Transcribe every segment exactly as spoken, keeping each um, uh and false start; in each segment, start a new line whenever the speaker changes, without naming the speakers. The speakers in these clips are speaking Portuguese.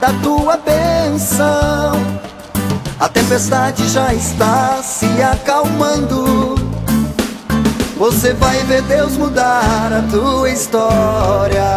da tua bênção. A tempestade já está se acalmando. Você vai ver Deus mudar a tua história.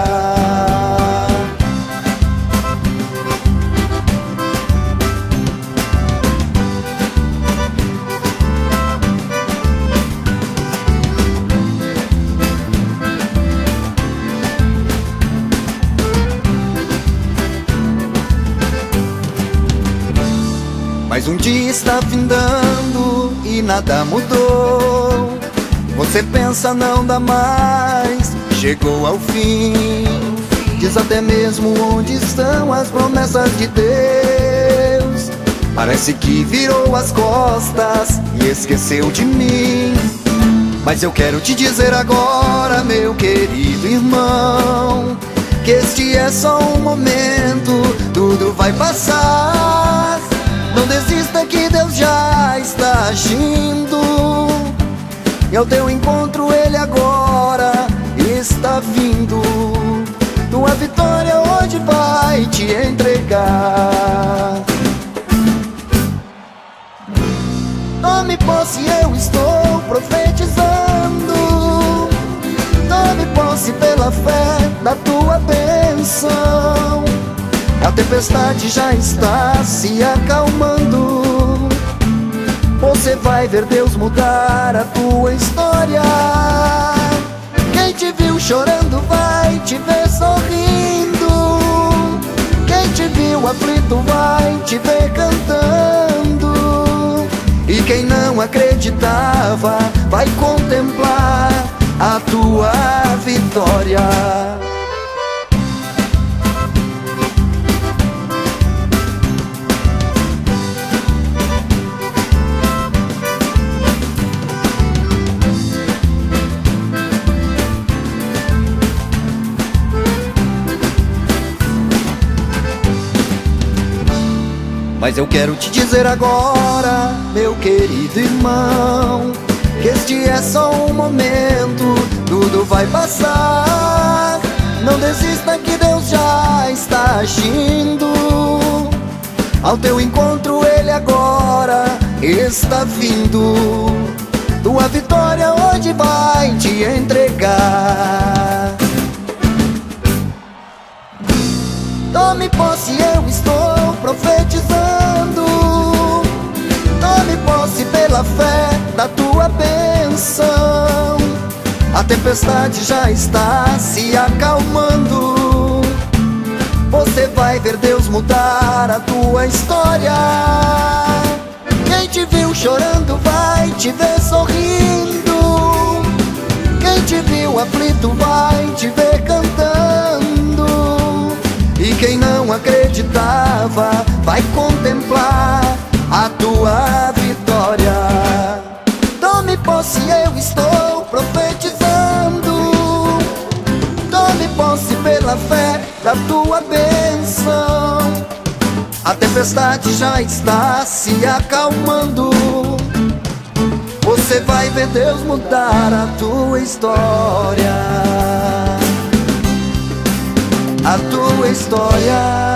Mas um dia está findando e nada mudou. Você pensa não dá mais, chegou ao fim. Diz até mesmo onde estão as promessas de Deus. Parece que virou as costas e esqueceu de mim. Mas eu quero te dizer agora, meu querido irmão, que este é só um momento, tudo vai passar. Não desista que Deus já está agindo. E ao teu encontro Ele agora está vindo. Tua vitória hoje vai te entregar. Tome posse, eu estou profetizando. Tome posse pela fé da tua bênção. A tempestade já está se acalmando. Você vai ver Deus mudar a tua história. Quem te viu chorando vai te ver sorrindo. Quem te viu aflito vai te ver cantando. E quem não acreditava vai contemplar a tua vitória. Mas eu quero te dizer agora, meu querido irmão, que este é só um momento, tudo vai passar. Não desista que Deus já está agindo. Ao teu encontro Ele agora está vindo. Tua vitória hoje vai te entregar. Tome posse, eu estou profetizando. Tome posse pela fé da tua bênção. A tempestade já está se acalmando. Você vai ver Deus mudar a tua história. Quem te viu chorando vai te ver sorrindo. Quem te viu aflito vai te ver cantando. E quem não acreditava vai contemplar a tua vitória. Tome posse, eu estou profetizando. Tome posse pela fé da tua bênção. A tempestade já está se acalmando. Você vai ver Deus mudar a tua história. A tua história.